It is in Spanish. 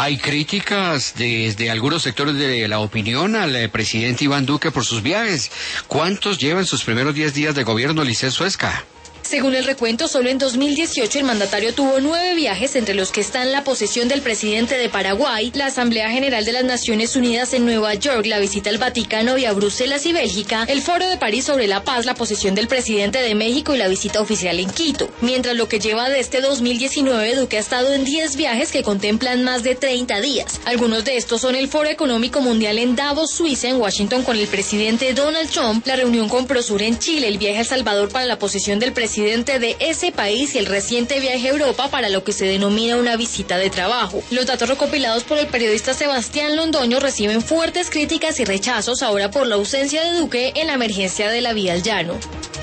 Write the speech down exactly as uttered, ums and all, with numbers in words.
Hay críticas desde algunos sectores de la opinión al eh, presidente Iván Duque por sus viajes. ¿Cuántos llevan sus primeros diez días de gobierno, Liceo Suezca? Según el recuento, solo en dos mil dieciocho el mandatario tuvo nueve viajes, entre los que están la posesión del presidente de Paraguay, la Asamblea General de las Naciones Unidas en Nueva York, la visita al Vaticano y a Bruselas y Bélgica, el Foro de París sobre la Paz, la posesión del presidente de México y la visita oficial en Quito. Mientras lo que lleva de este dos mil diecinueve, Duque ha estado en diez viajes que contemplan más de treinta días. Algunos de estos son el Foro Económico Mundial en Davos, Suiza, en Washington con el presidente Donald Trump, la reunión con Prosur en Chile, el viaje a El Salvador para la posesión del presidente presidente de ese país y el reciente viaje a Europa para lo que se denomina una visita de trabajo. Los datos recopilados por el periodista Sebastián Londoño reciben fuertes críticas y rechazos ahora por la ausencia de Duque en la emergencia de la vía al llano.